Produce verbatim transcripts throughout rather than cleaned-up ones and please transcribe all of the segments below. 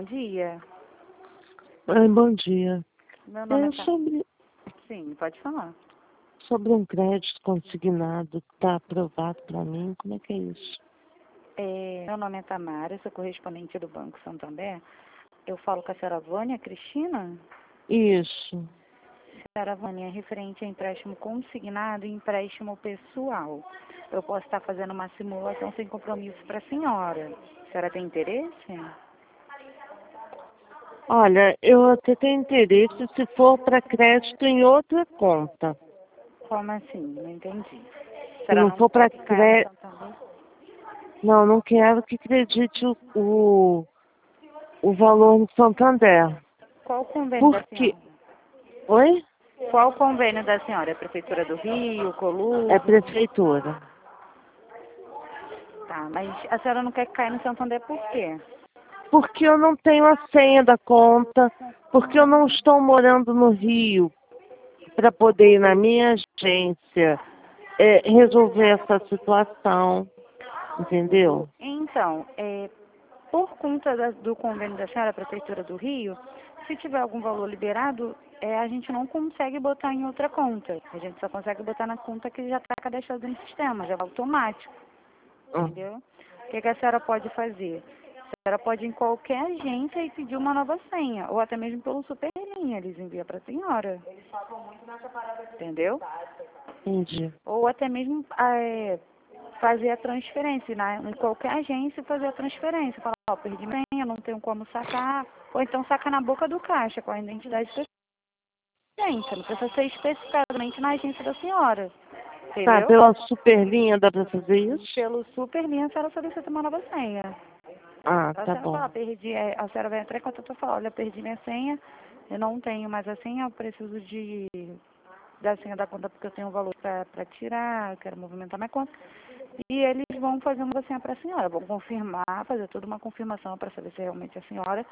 dia. Ai, bom dia. Meu nome É é Ca- sobre, Sim, pode falar. sobre um crédito consignado que está aprovado para mim, como é que é isso? É, meu nome é Tamara, sou correspondente do Banco Santander. Eu falo com a senhora Vânia Cristina. Isso. Senhora Vânia, é referente a empréstimo consignado e empréstimo pessoal. Eu posso estar fazendo uma simulação sem compromisso para a senhora. A senhora tem interesse? Olha, eu até tenho interesse se for para crédito em outra conta. Como assim? Não entendi. A Se senhora não não for quer para que caia no crédito. Santander? Não, não quero que acredite o, o, o valor no Santander. Qual o convênio da Porque. senhora? Oi? Qual o convênio da senhora? É a Prefeitura do Rio, Coluso? É prefeitura. Tá, mas a senhora não quer que caia no Santander por quê? Porque eu não tenho a senha da conta, porque eu não estou morando no Rio para poder ir na minha agência é, resolver essa situação, entendeu? Então, é, por conta da- do convênio da senhora, Prefeitura do Rio, se tiver algum valor liberado, é, a gente não consegue botar em outra conta. A gente só consegue botar na conta que já está cadastrada no sistema, já é automático, Hum. entendeu? O que, que a senhora pode fazer? A senhora pode ir em qualquer agência e pedir uma nova senha, ou até mesmo pelo Superlinha, eles enviam para a senhora. Entendeu? Entendi. Ou até mesmo é, fazer a transferência, né? Em qualquer agência fazer a transferência. Falar, ó, perdi minha senha, não tenho como sacar. Ou então sacar na boca do caixa com a identidade da agência. Não precisa ser especificadamente na agência da senhora. Tá, Entendeu? pela Superlinha dá para fazer isso? Pelo Superlinha, a senhora solicita uma nova senha. Ah, A tá senhora bom. fala, perdi, é, a senhora vai entrar em contato e falar, olha, perdi minha senha, eu não tenho mais a senha, eu preciso de da senha da conta porque eu tenho um valor para tirar, eu quero movimentar minha conta. E eles vão fazer uma senha para a senhora, vão confirmar, fazer toda uma confirmação para saber se é realmente a senhora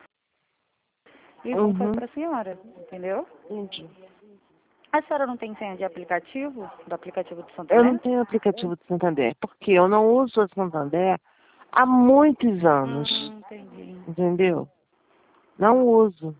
e vão fazer Uhum. para a senhora, entendeu? Entendi. A senhora não tem senha de aplicativo, do aplicativo do Eu não Santander? tenho aplicativo de Santander, porque eu não uso o Santander há muitos anos, Hum, entendi. entendeu? Não uso.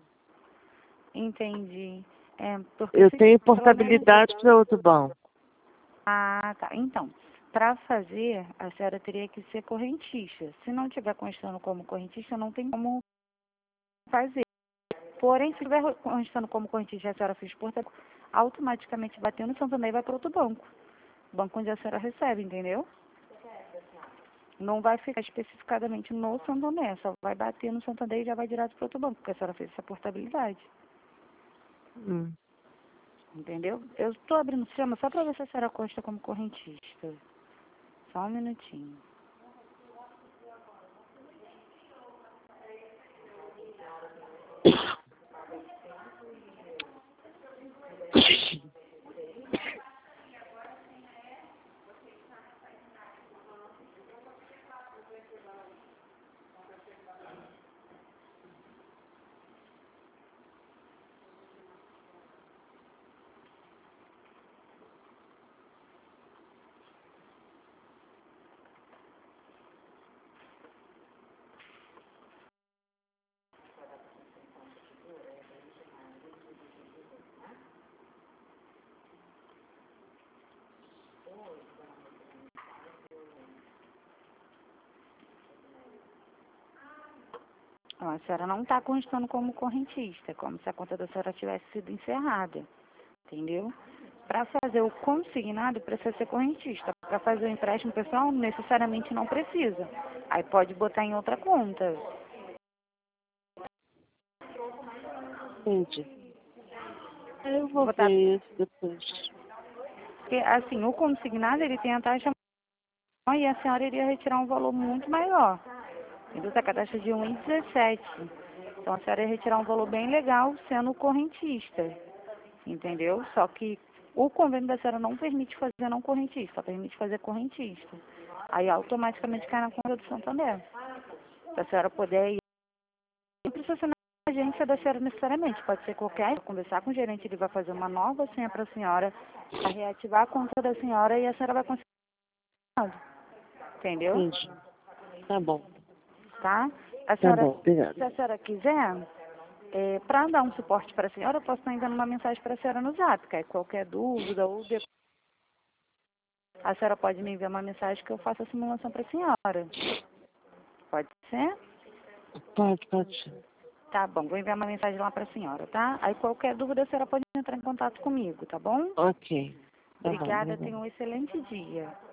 Entendi. É, porque Eu se tenho pelo menos... portabilidade para outro banco. Ah, tá. Então, para fazer, a senhora teria que ser correntista. Se não tiver constando como correntista, não tem como fazer. Porém, se estiver constando como correntista e a senhora fez porta, automaticamente batendo no Santander e vai para outro banco. Banco onde a senhora recebe, entendeu? Não vai ficar especificadamente no Santander, só vai bater no Santander e já vai direto para outro banco, porque a senhora fez essa portabilidade. Hum. Entendeu? Eu estou abrindo o sistema só para ver se a senhora consta como correntista. Só um minutinho. Ó, a senhora não está constando como correntista, como se a conta da senhora tivesse sido encerrada, entendeu? Para fazer o consignado, precisa ser correntista. Para fazer o empréstimo pessoal, necessariamente não precisa. Aí pode botar em outra conta. Entendi. Eu vou Botar, ver isso depois. porque, assim, o consignado, ele tem a taxa maior e a senhora iria retirar um valor muito maior. Entendeu? Está com a taxa de um vírgula dezessete. Então, a senhora ia retirar um valor bem legal sendo correntista. Entendeu? Só que o convênio da senhora não permite fazer não correntista, só permite fazer correntista. Aí automaticamente cai na conta do Santander. Se a senhora puder ir, não precisa ser na agência da senhora necessariamente, pode ser qualquer, conversar com o gerente, ele vai fazer uma nova senha para a senhora, para reativar a conta da senhora e a senhora vai conseguir. Entendeu? Entendi. Tá bom. Tá? A Tá senhora, bom, obrigada. se a senhora quiser, é, para dar um suporte para a senhora, eu posso estar enviando uma mensagem para a senhora no Zap, que é qualquer dúvida ou depois a senhora pode me enviar uma mensagem que eu faça a simulação para a senhora. Pode ser? Pode, pode. Tá bom, vou enviar uma mensagem lá para a senhora, tá? Aí qualquer dúvida a senhora pode entrar em contato comigo, tá bom? Ok. Tá bom, Obrigada, obrigada. tenha um excelente dia.